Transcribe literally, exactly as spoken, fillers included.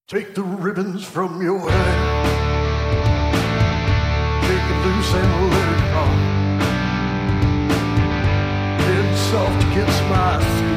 Take the ribbons from your hair. Take it loose and let it fall. Head soft against my skin.